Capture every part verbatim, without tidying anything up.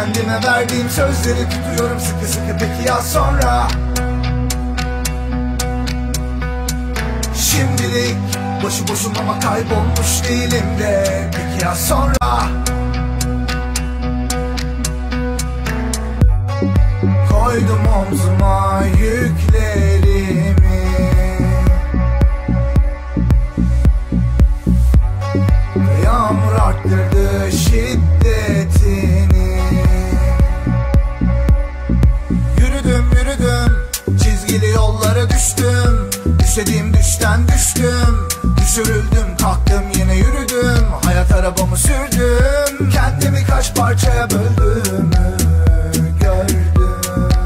Kendime verdiğim sözleri tutuyorum sıkı sıkı, peki ya sonra? Şimdilik boşu boşuna ama kaybolmuş değilim de, peki ya sonra? Koydum omzuma yüklerimi, yağmur arttırdı şiddetini. Yürüdüm yürüdüm, çizgili yollara düştüm. Düşediğim düşten düştüm, düşürüldüm kalktım yine yürüdüm. Hayat arabamı sürdüm, kendimi kaç parçaya böldüğümü gördüm.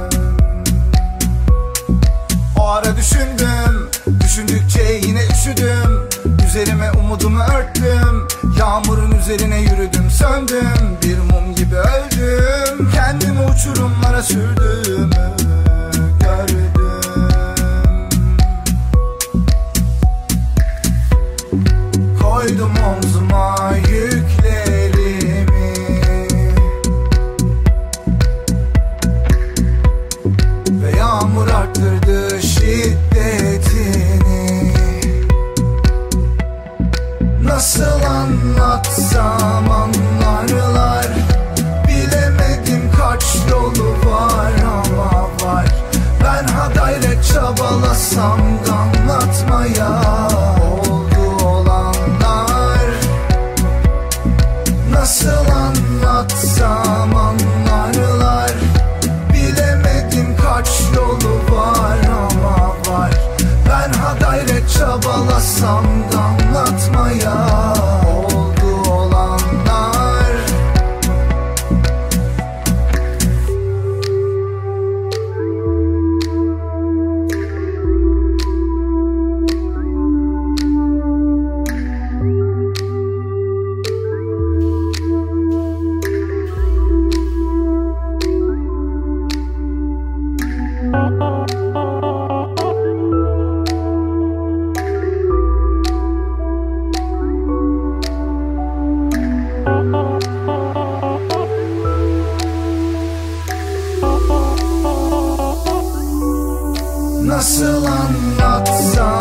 O ara düşündüm, düşündükçe yine üşüdüm. Üzerime umudumu örttüm, yağmurun üzerine yürüdüm söndüm. Bir mum gibi öldüm, kendimi uçurumlara sürdüğümü gördüm. Koydum omzuma yüklerimi, ve yağmur arttırdı şiddetini. Nasıl anlatsam anlarlar, bilemedim kaç yolu var ama var. Ben ha gayret çabalasam da anlatmaya oldu olanlar. Nasıl anlatsam anlarlar, bilemedim kaç yolu var ama var. Ben ha gayret çabalasam da anlatmaya oldu olanlar. Nasıl anlatsam